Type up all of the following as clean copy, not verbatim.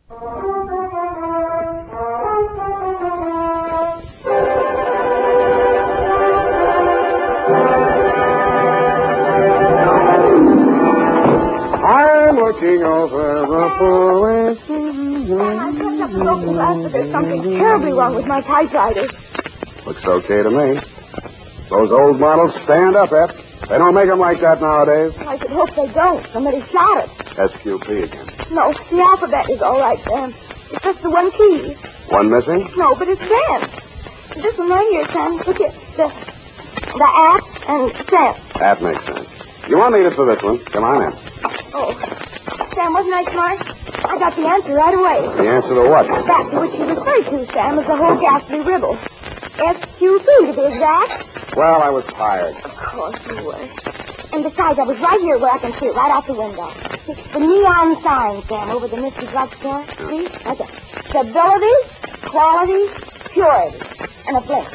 I'm looking over the four-way. Sam, I picked up the broken glass, but there's something terribly wrong with my typewriter. Looks okay to me. Those old models stand up, Eph. They don't make them like that nowadays. I should hope they don't. Somebody shot it. SQP again. No, the alphabet is all right, Sam. It's just the one key. One missing? No, but it's Sam. This one right here, Sam. Look at the app and Sam. That makes sense. You want me to for this one? Come on in. Oh, Sam, wasn't I smart? I got the answer right away. The answer to what? That to which you referred to, Sam, is the whole ghastly riddle. SQP, to be exact. Well, I was tired. Of course you were. And besides, I was right here where I can see it right out the window. The neon sign, Sam, over the Misty Drugstore. See? That's it. Stability, quality, purity. And a blink.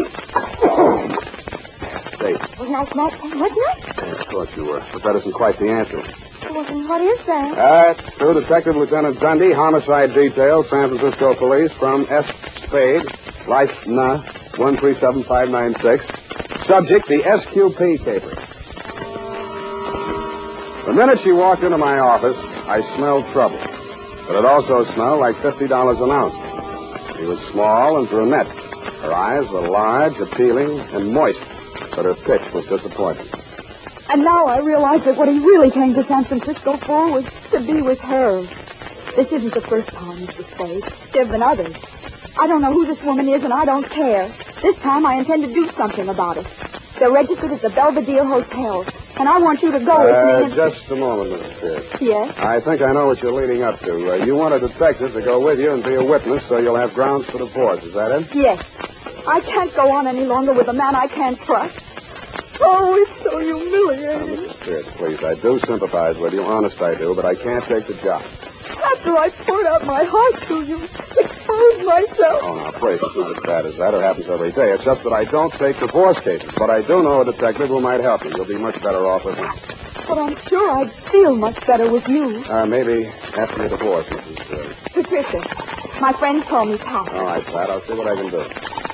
Safe. Wasn't I smart, Sam? Wasn't I? Yeah, of course you were. But that isn't quite the answer. Well, then what is that? True Detective Lieutenant Dundee, Homicide Detail, San Francisco Police, from S. Spade, Life Na, 137596. Subject, the SQP caper. The minute she walked into my office, I smelled trouble. But it also smelled like $50 an ounce. She was small and brunette. Her eyes were large, appealing, and moist. But her pitch was disappointing. And now I realize that what he really came to San Francisco for was to be with her. This isn't the first time, Mr. Spade. There have been others. I don't know who this woman is, and I don't care. This time I intend to do something about it. They're registered at the Belvedere Hotel, and I want you to go with me. Just a moment, Mrs. Pierce. Yes? I think I know what you're leading up to. You want a detective to go with you and be a witness so you'll have grounds for divorce. Is that it? Yes. I can't go on any longer with a man I can't trust. Oh, it's so humiliating. Mrs. Pierce, please, I do sympathize with you. Honest, I do, but I can't take the job. After I poured out my heart to you, exposed myself. Oh, now, please, it's not as bad as that. It happens every day. It's just that I don't take divorce cases. But I do know a detective who might help you. You'll be much better off with him. But I'm sure I'd feel much better with you. Maybe after your divorce, Mrs. Patricia, my friends call me Tom. All right, Pat, I'll see what I can do.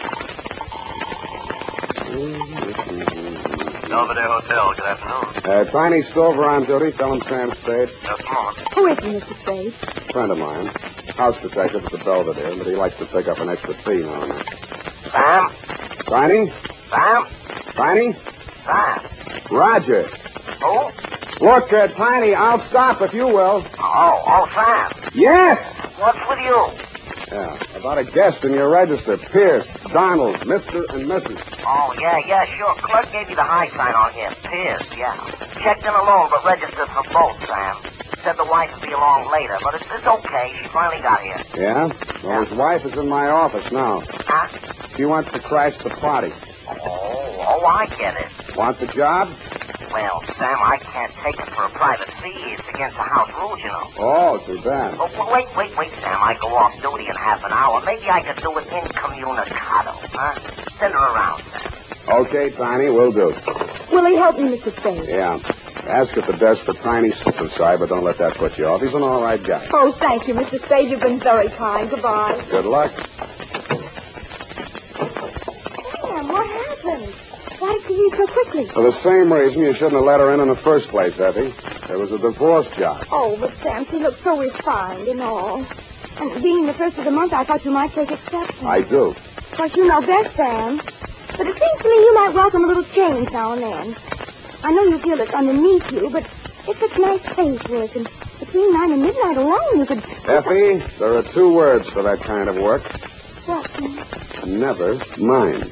Belvedere Hotel, good afternoon. Tiny Stover on duty. Tell him Sam Spade. Just a moment. Who is he, Mr. Spade? Friend of mine. House detective at the Belvedere, but he likes to pick up an extra fee now and then. Sam? Tiny? Sam? Tiny? Sam? Roger. Who? Look, Tiny, I'll stop if you will. Oh, Sam. Yes! What's with you? Yeah, about a guest in your register. Pierce, Donald, Mr. and Mrs. Oh, yeah, sure. Clerk gave you the high sign on here. Pierce, yeah. Checked in alone, but registered for both, Sam. Said the wife would be along later, but it's okay. She finally got here. Yeah? Well, his wife is in my office now. Huh? She wants to crash the party. Oh, I get it. Want the job? Well, Sam, I can't take it for a private fee. It's against the house rules, you know. Oh, too bad. Oh, wait, Sam. I go off duty in half an hour. Maybe I could do it incommunicado, huh? Send her around, Sam. Okay, Tiny, we'll do. Will he help me, Mr. Spade? Yeah. Ask at the desk for Tiny inside, but don't let that put you off. He's an all right guy. Oh, thank you, Mr. Spade. You've been very kind. Goodbye. Good luck. Sam, what happened? Why did you leave so quickly? For the same reason you shouldn't have let her in the first place, Effie. There was a divorce job. Oh, but Sam, she looked so refined and all. And being the first of the month, I thought you might take exception. I do. Of course, you know best, Sam. But it seems to me you might welcome a little change now and then. I know you feel it's underneath you, but it's such nice space work, and between 9 and midnight alone, you could... Effie, there are 2 words for that kind of work. What, Sam? Never mind.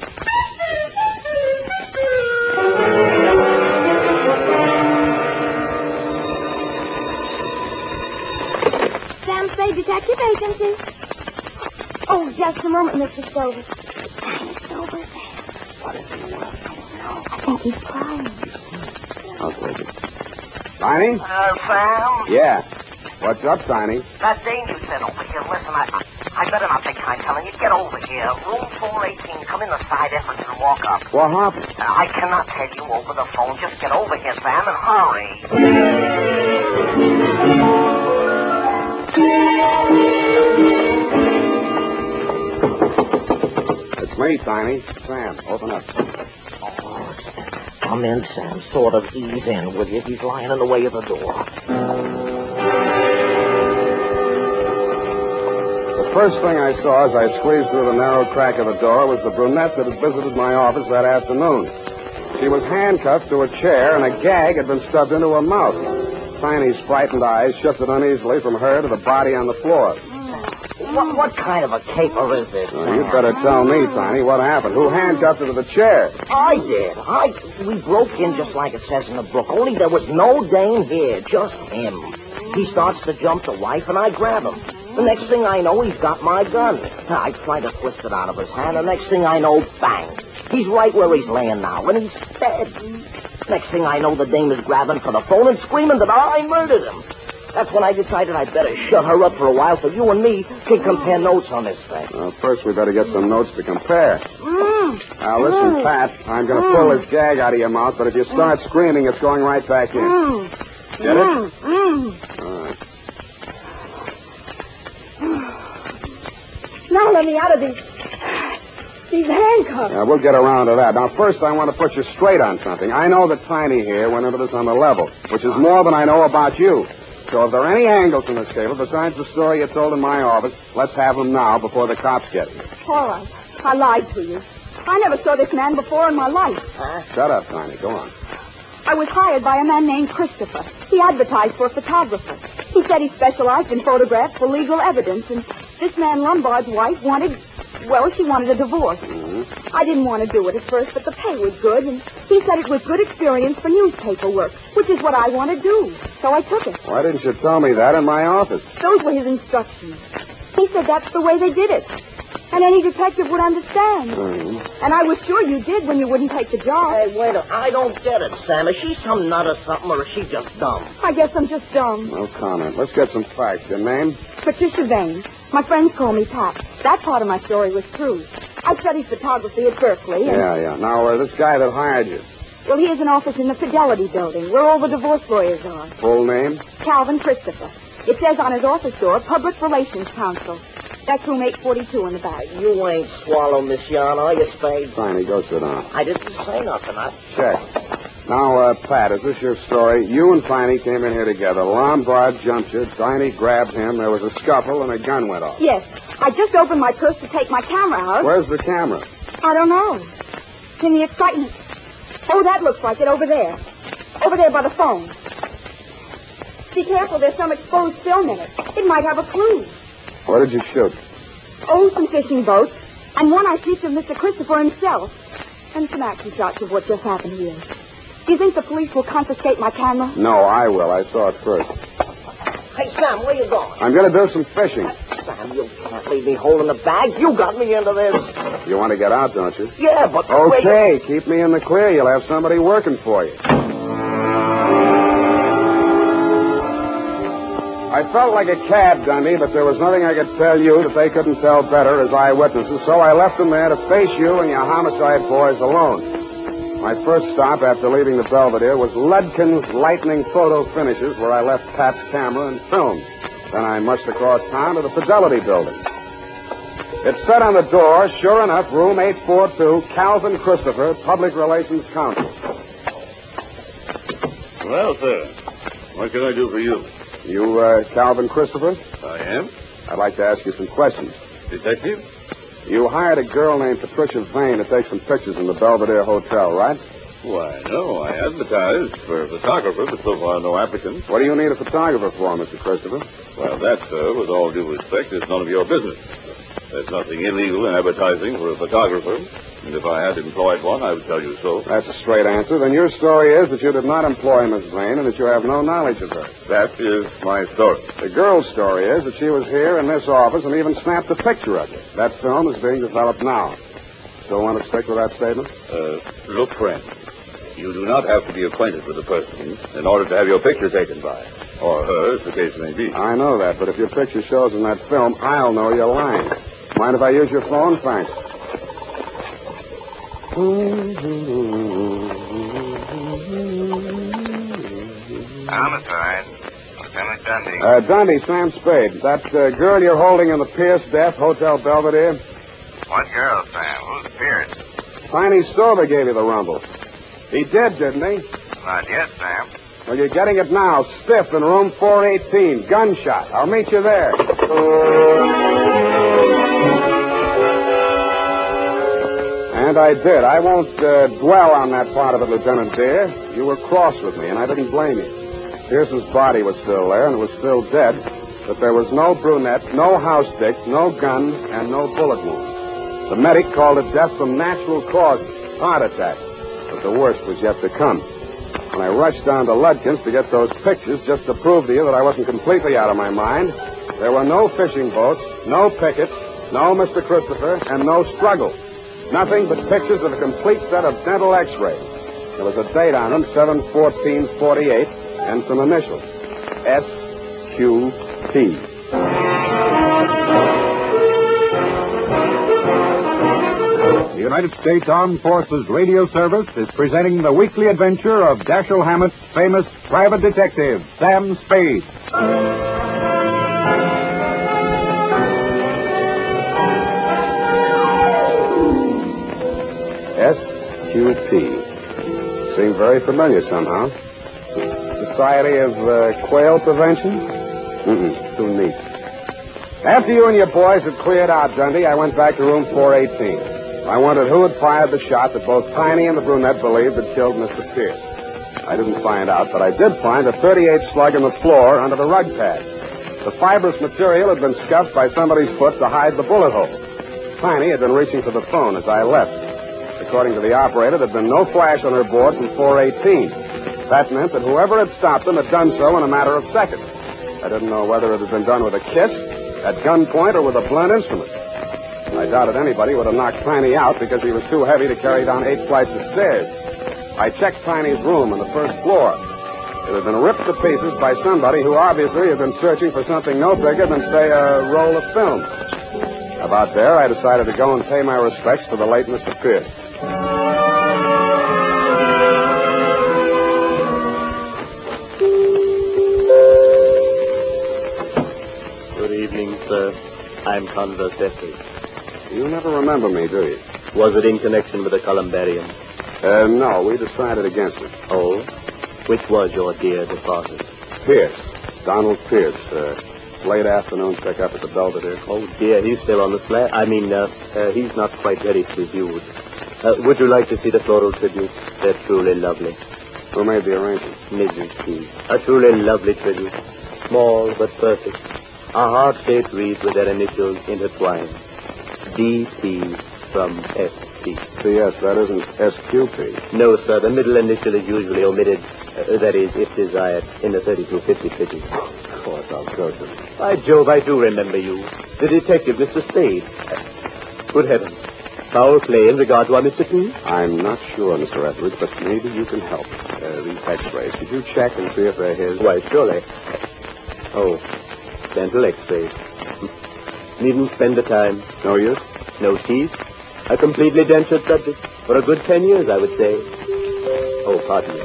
Sam Spade Detective Agency. Oh, just a moment, Mr. Stover. Tiny Stover, Sam. What is he doing? I think he's crying. I'll take it. Tiny? Sam? Yeah. What's up, Tiny? That danger set over here. Listen, I better not take time telling you. Get over here. Room 418. Come in the side entrance and walk up. What happened? I cannot tell you over the phone. Just get over here, Sam, and hurry. It's me, Tiny. Sam, open up. Come in, Sam. Sort of ease in, will you? He's lying in the way of the door. The first thing I saw as I squeezed through the narrow crack of the door was the brunette that had visited my office that afternoon. She was handcuffed to a chair, and a gag had been stuffed into her mouth. Tiny's frightened eyes shifted uneasily from her to the body on the floor. What kind of a caper is this, Sam? You better tell me, Tiny, what happened. Who handcuffed her to the chair? I did. We broke in just like it says in the book, only there was no dame here, just him. He starts to jump the wife, and I grab him. The next thing I know, he's got my gun. I try to twist it out of his hand. The next thing I know, bang. He's right where he's laying now, and he's dead. Next thing I know, the dame is grabbing for the phone and screaming that I murdered him. That's when I decided I'd better shut her up for a while so you and me can compare notes on this thing. Well, first we better get some notes to compare. Now, listen, Pat, I'm going to pull this gag out of your mouth, but if you start screaming, it's going right back in. Get it? All right. Now let me out of these handcuffs. Yeah, we'll get around to that. Now, first, I want to put you straight on something. I know that Tiny here went into this on the level, which is more than I know about you. So if there are any angles in this cable besides the story you told in my office, let's have them now before the cops get here. All right. I lied to you. I never saw this man before in my life. Shut up, Tiny. Go on. I was hired by a man named Christopher. He advertised for a photographer. He said he specialized in photographs for legal evidence, and this man Lombard's wife she wanted a divorce. I didn't want to do it at first, but the pay was good, and he said it was good experience for newspaper work, which is what I want to do. So I took it. Why didn't you tell me that in my office? Those were his instructions. He said that's the way they did it. And any detective would understand. And I was sure you did when you wouldn't take the job. Hey, wait a minute. I don't get it, Sam. Is she some nut or something, or is she just dumb? I guess I'm just dumb. No comment. Let's get some facts. Your name? Patricia Vane. My friends call me Pat. That part of my story was true. I studied photography at Berkeley. And... Yeah. Now, this guy that hired you. Well, he has an office in the Fidelity Building, where all the divorce lawyers are. Full name? Calvin Christopher. It says on his office door, Public Relations Counsel. That's room 842 in the bag. You ain't swallow, Miss Yarn, are you, Spade? Tiny, go sit down. I didn't say nothing. Check. Now, Pat, is this your story? You and Tiny came in here together. Lombard jumped you. Tiny grabbed him. There was a scuffle, and a gun went off. Yes. I just opened my purse to take my camera out. Where's the camera? I don't know. It's in the excitement. Oh, that looks like it over there. Over there by the phone. Be careful, there's some exposed film in it. It might have a clue. What did you shoot? Oh, some fishing boats. And one I see of Mr. Christopher himself. And some action shots of what just happened here. Do you think the police will confiscate my camera? No, I will. I saw it first. Hey, Sam, where you going? I'm going to do some fishing. Sam, you can't leave me holding the bag. You got me into this. You want to get out, don't you? Yeah, but... Okay, keep me in the clear. You'll have somebody working for you. I felt like a cad, Dundee, but there was nothing I could tell you that they couldn't tell better as eyewitnesses, so I left them there to face you and your homicide boys alone. My first stop after leaving the Belvedere was Ledkin's Lightning Photo Finishes, where I left Pat's camera and film. Then I mushed across town to the Fidelity Building. It said on the door, sure enough, room 842, Calvin Christopher, Public Relations Counsel. Well, sir, what can I do for you? You, Calvin Christopher? I am. I'd like to ask you some questions. Detective? You hired a girl named Patricia Vane to take some pictures in the Belvedere Hotel, right? Why, no. I advertised for a photographer, but so far no applicants. What do you need a photographer for, Mr. Christopher? Well, that, sir, with all due respect, is none of your business. There's nothing illegal in advertising for a photographer, and if I had employed one, I would tell you so. That's a straight answer. Then your story is that you did not employ Miss Vane and that you have no knowledge of her. That is my story. The girl's story is that she was here in this office and even snapped a picture of you. That film is being developed now. Still want to stick with that statement? Look, friend, you do not have to be acquainted with the person in order to have your picture taken by. Or her, as the case may be. I know that, but if your picture shows in that film, I'll know you're lying. Mind if I use your phone? Thanks. Homicide. Lieutenant Dundee. Dundee, Sam Spade. That girl you're holding in the Pierce Death, Hotel Belvedere, What girl, Sam? Who's Pierce? Tiny Stover gave you the rumble. He did, didn't he? Not yet, Sam. Well, you're getting it now, stiff in room 418. Gunshot. I'll meet you there. And I did. I won't dwell on that part of it, Lieutenant Deere. You were cross with me, and I didn't blame you. Pearson's body was still there, and it was still dead, but there was no brunette, no house stick, no gun, and no bullet wound. The medic called it death from natural causes, heart attack, but the worst was yet to come. When I rushed down to Ludkin's to get those pictures just to prove to you that I wasn't completely out of my mind, there were no fishing boats, no pickets, no Mr. Christopher, and no struggle. Nothing but pictures of a complete set of dental x-rays. There was a date on them, 7/14/48, and some initials, SQP. The United States Armed Forces Radio Service is presenting the weekly adventure of Dashiell Hammett's famous private detective, Sam Spade. SQP. Seemed very familiar somehow. Society of Quail Prevention? Too neat. After you and your boys had cleared out, Dundee, I went back to room 418. I wondered who had fired the shot that both Tiny and the brunette believed had killed Mr. Pierce. I didn't find out, but I did find a .38 slug in the floor under the rug pad. The fibrous material had been scuffed by somebody's foot to hide the bullet hole. Tiny had been reaching for the phone as I left. According to the operator, there had been no flash on her board from 418. That meant that whoever had stopped them had done so in a matter of seconds. I didn't know whether it had been done with a kiss, at gunpoint, or with a blunt instrument. I doubted anybody would have knocked Tiny out because he was too heavy to carry down 8 flights of stairs. I checked Tiny's room on the first floor. It had been ripped to pieces by somebody who obviously had been searching for something no bigger than, say, a roll of film. About there, I decided to go and pay my respects to the late Mr. Pierce. Good evening, sir. I'm Converse Effie. You never remember me, do you? Was it in connection with the columbarium? No, we decided against it. Oh? Which was your dear deposit? Pierce. Donald Pierce. Late afternoon pick-up at the Belvedere. Oh, dear, he's still on the flat. He's not quite ready to be viewed. Would you like to see the floral tribute? They're truly lovely. Who made the arrangement? Mrs. P. A truly lovely tribute. Small but perfect. A heart-shaped wreath with their initials intertwined. D.P. from S.P. P.S., that isn't SQP. No, sir. The middle initial is usually omitted. That is, if desired, in the 3250 city. Of course, I'll go to it. By Jove, I do remember you. The detective, Mr. Spade. Good heavens. Foul play in regard to our Mr. P? I'm not sure, Mr. Etheridge, but maybe you can help. These x-rays. Could you check and see if they're his? Why, surely. Oh, dental x-rays. Needn't spend the time. No use? No teeth. A completely dentured subject. For a good 10 years, I would say. Oh, pardon me.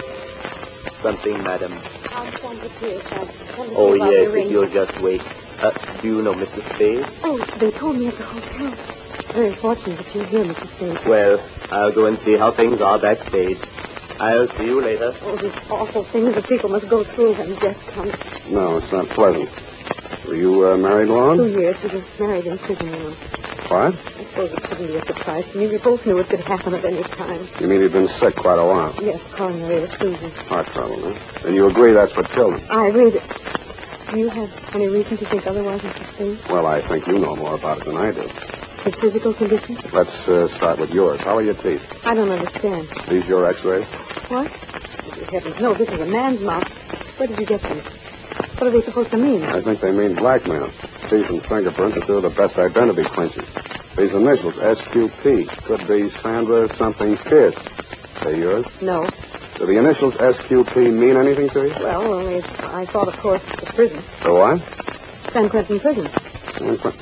Something, madam. I'll send it to you, sir. Oh, yes, if you'll just wait. Do you know Mr. Spade? Oh, they told me at the hotel. Very fortunate that you're here, Mr. Spade. Well, I'll go and see how things are backstage. I'll see you later. Oh, these awful things that people must go through when death comes. No, it's not pleasant. Were you married long? 2 years. We were married in prison, you know. What? I suppose it couldn't be a surprise to me. We both knew it could happen at any time. You mean he'd been sick quite a while? Yes, coronary effusion. Heart trouble, huh? And you agree that's what killed him? I read it. Do you have any reason to think otherwise, Mr. Spade? Well, I think you know more about it than I do. His physical condition? Let's start with yours. How are your teeth? I don't understand. These your x-rays? What? Good heavens, no, this is a man's mouth. Where did you get them? What are they supposed to mean? I think they mean blackmail. Teeth and fingerprints are two of the best identity clinches. These initials, SQP, could be Sandra something Pierce. They yours? No. Do the initials SQP mean anything to you? Well, only I thought, of course, the prison. The what? San Quentin prison. San Quentin.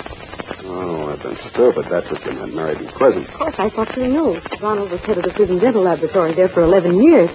Oh, I've been stupid. That's what you meant, married in prison. Of course, I thought you knew. Ronald was head of the prison dental laboratory there for 11 years.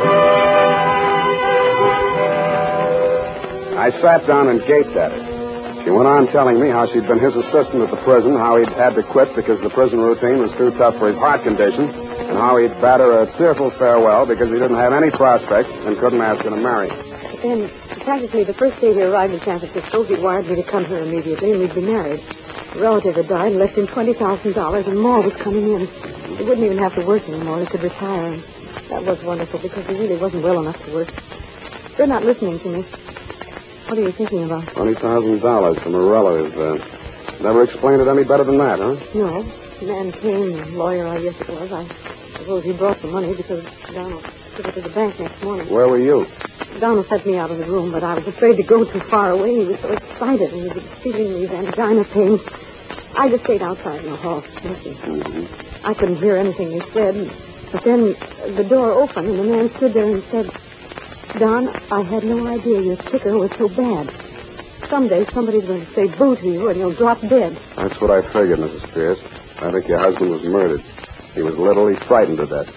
I sat down and gaped at it. She went on telling me how she'd been his assistant at the prison, how he'd had to quit because the prison routine was too tough for his heart condition, and how he'd bade her a tearful farewell because he didn't have any prospects and couldn't ask her to marry him. And practically the first day we arrived in San Francisco, he wired me to come here immediately, and we'd be married. A relative had died and left him $20,000, and more was coming in. He wouldn't even have to work anymore. He could retire, and that was wonderful because he really wasn't well enough to work. They're not listening to me. What are you thinking about? $20,000 from a relative. Never explained it any better than that, huh? No. The man came, the lawyer, I guess it was. I suppose he brought the money because Donald took it to the bank next morning. Where were you? Donald sent me out of the room, but I was afraid to go too far away. He was so excited, and he was feeling these angina pains. I just stayed outside in the hall, listening. Mm-hmm. I couldn't hear anything he said, but then the door opened, and the man stood there and said, Don, I had no idea your ticker was so bad. Someday somebody's going to say boo to you, and you'll drop dead. That's what I figured, Mrs. Pierce. I think your husband was murdered. He was literally frightened to death.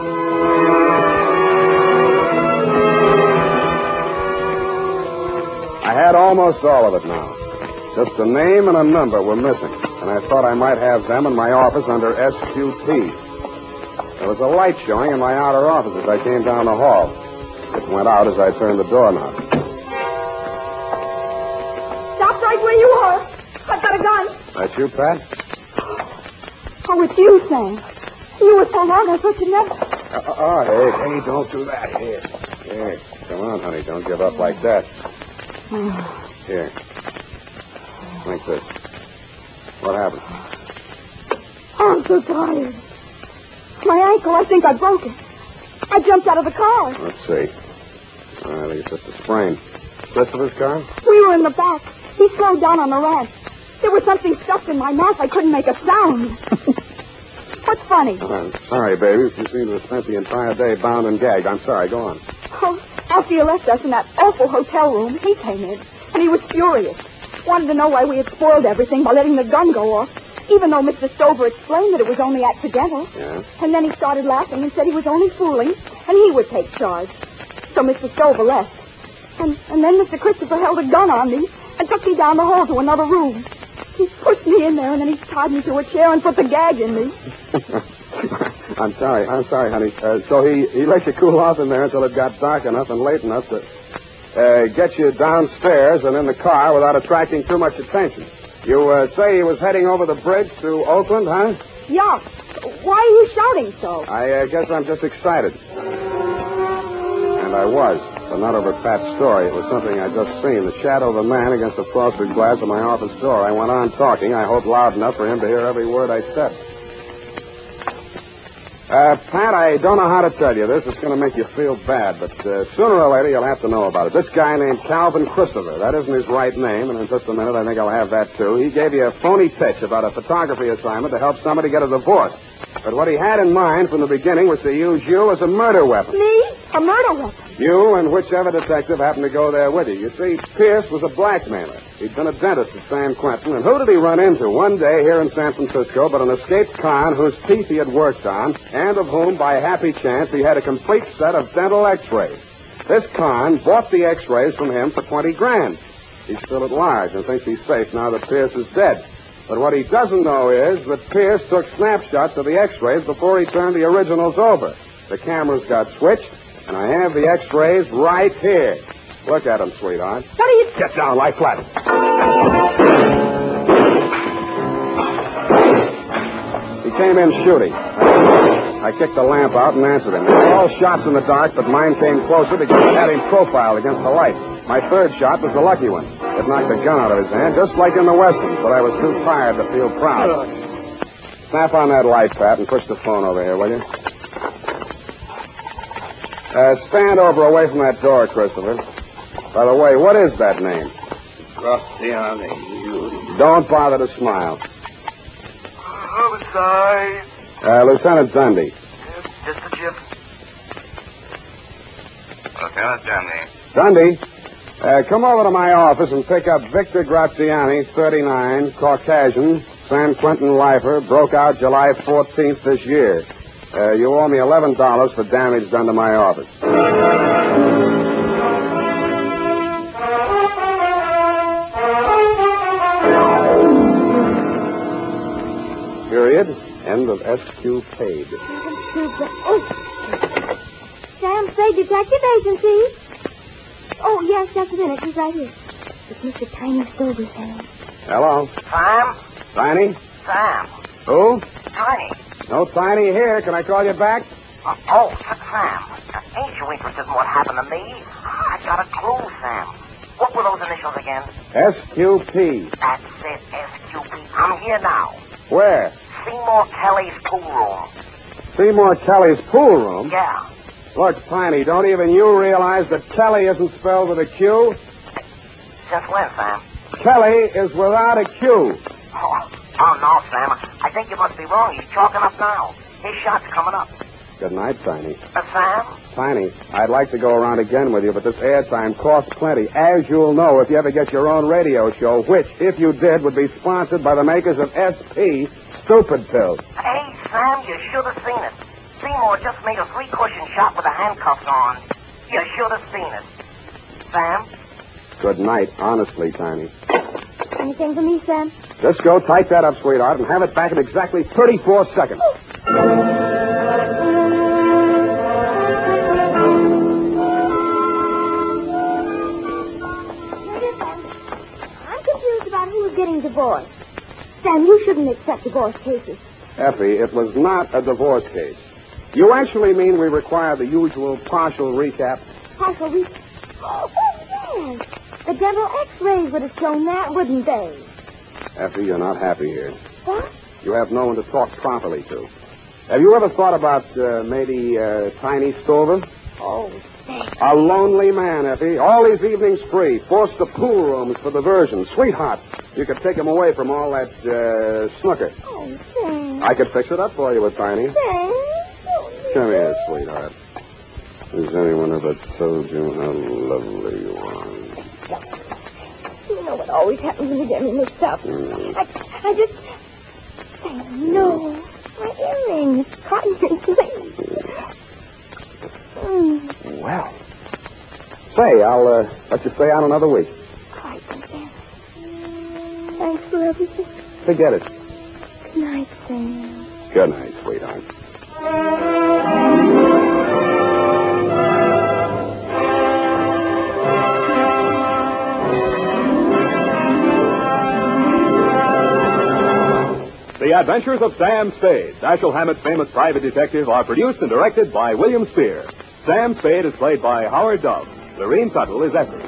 I had almost all of it now. Just a name and a number were missing, and I thought I might have them in my office under SQT. There was a light showing in my outer office as I came down the hall. It went out as I turned the doorknob. Stop right where you are. I've got a gun. That you, Pat? Oh, it's you, Sam. You were so long, I thought you'd never... Hey, don't do that. Here. Come on, honey, don't give up like that. Here. Like this. What happened? Oh, I'm so tired. My ankle, I think I broke it. I jumped out of the car. Let's see. I think it's just a sprain. Christopher's car? We were in the back. He slowed down on the ramp. There was something stuffed in my mouth. I couldn't make a sound. What's funny? I'm sorry, baby. You seem to have spent the entire day bound and gagged. I'm sorry. Go on. Oh, after you left us in that awful hotel room, he came in, and he was furious. Wanted to know why we had spoiled everything by letting the gun go off, even though Mr. Stover explained that it was only accidental. Yeah? And then he started laughing and said he was only fooling, and he would take charge. So Mr. Stover left. And then Mr. Christopher held a gun on me and took me down the hall to another room. He pushed me in there, and then he tied me to a chair and put the gag in me. I'm sorry, honey. So he let you cool off in there until it got dark enough and late enough to get you downstairs and in the car without attracting too much attention. You say he was heading over the bridge to Oakland, huh? Yeah. Why are you shouting so? I guess I'm just excited. And I was. But not over Pat's story. It was something I'd just seen. The shadow of a man against the frosted glass of my office door. I went on talking, I hope loud enough for him to hear every word I said. Pat, I don't know how to tell you this. It's going to make you feel bad, but sooner or later you'll have to know about it. This guy named Calvin Christopher. That isn't his right name, and in just a minute I think I'll have that, too. He gave you a phony pitch about a photography assignment to help somebody get a divorce. But what he had in mind from the beginning was to use you as a murder weapon. Me? A murder weapon? You and whichever detective happened to go there with you. You see, Pierce was a blackmailer. He'd been a dentist at San Quentin, and who did he run into one day here in San Francisco but an escaped con whose teeth he had worked on, and of whom, by happy chance, he had a complete set of dental x-rays. This con bought the x-rays from him for $20,000. He's still at large and thinks he's safe now that Pierce is dead. But what he doesn't know is that Pierce took snapshots of the x-rays before he turned the originals over. The cameras got switched, and I have the x-rays right here. Look at them, sweetheart. What are you... Get down, lie flat. He came in shooting. I kicked the lamp out and answered him. They were all shots in the dark, but mine came closer because it had him profiled against the light. My third shot was the lucky one. It knocked the gun out of his hand, just like in the Westerns, but I was too tired to feel proud. Snap on that light, Pat, and push the phone over here, will you? Stand over away from that door, Christopher. By the way, what is that name? Graziani. Don't bother to smile. Homicide. Lieutenant Dundee. Just a chip. Lieutenant Dundee. Dundee, come over to my office and pick up Victor Graziani, 39, Caucasian, San Quentin lifer, broke out July 14th this year. You owe me $11 for damage done to my office. spelled S-Q-Paid. Oh. Sam Spade Detective Agency. Oh, yes, just a minute. He's right here. It's Mr. Tiny Stover, Sam. Hello. Sam? Tiny? Sam. Who? Tiny. No Tiny here. Can I call you back? Sam. Ain't you interested in what happened to me? I got a clue, Sam. What were those initials again? S-Q-P. That's it, S-Q-P. I'm here now. Where? Seymour Kelly's pool room. Seymour Kelly's pool room? Yeah. Look, Tiny, don't even you realize that Kelly isn't spelled with a Q? Since when, Sam? Kelly is without a Q. Oh, no, Sam. I think you must be wrong. He's chalking up now. His shot's coming up. Good night, Tiny. Sam? Tiny, I'd like to go around again with you, but this airtime costs plenty. As you'll know, if you ever get your own radio show, which, if you did, would be sponsored by the makers of SP Stupid Pills. Hey, Sam, you should have seen it. Seymour just made a 3-cushion shot with the handcuffs on. You should have seen it. Sam? Good night, honestly, Tiny. Anything for me, Sam? Just go type that up, sweetheart, and have it back in exactly 34 seconds. I'm confused about who's getting divorced. Sam, you shouldn't accept divorce cases. Effie, it was not a divorce case. You actually mean we require the usual partial recap? Partial Oh, yes. The dental X-rays would have shown that, wouldn't they? Effie, you're not happy here. What? You have no one to talk properly to. Have you ever thought about maybe Tiny Stover? Oh, thanks. A lonely man, Effie. All these evenings free. Forced to pool rooms for diversion. Sweetheart, you could take him away from all that snooker. Oh, thanks. I could fix it up for you with Tiny. Thanks. Come here, sweetheart. Has anyone ever told you how lovely you are? You know what always happens when you get me mixed up. I just... Oh, no. My earring. It's caught in your face. Well. Say, I'll let you stay out another week. All right, Sam. Thanks for everything. Forget it. Good night, Sam. Good night, sweetheart. The Adventures of Sam Spade, Dashiell Hammett's famous private detective, are produced and directed by William Spear. Sam Spade is played by Howard Dove. Lorene Tuttle is Effie.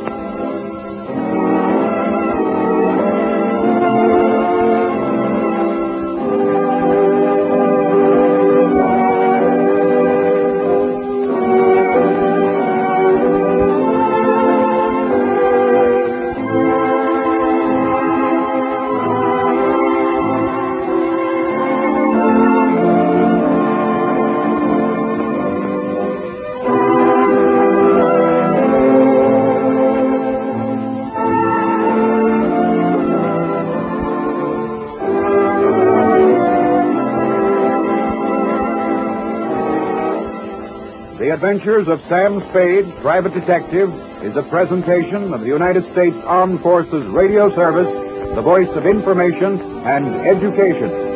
The Adventures of Sam Spade, Private Detective, is a presentation of the United States Armed Forces Radio Service, the voice of information and education.